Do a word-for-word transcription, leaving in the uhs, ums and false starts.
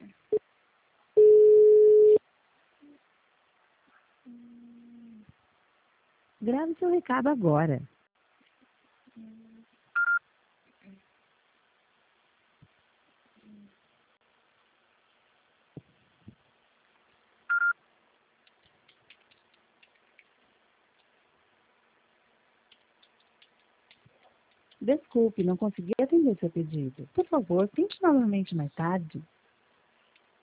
Grave seu recado agora. Desculpe, não consegui atender seu pedido. Por favor, tente novamente mais tarde.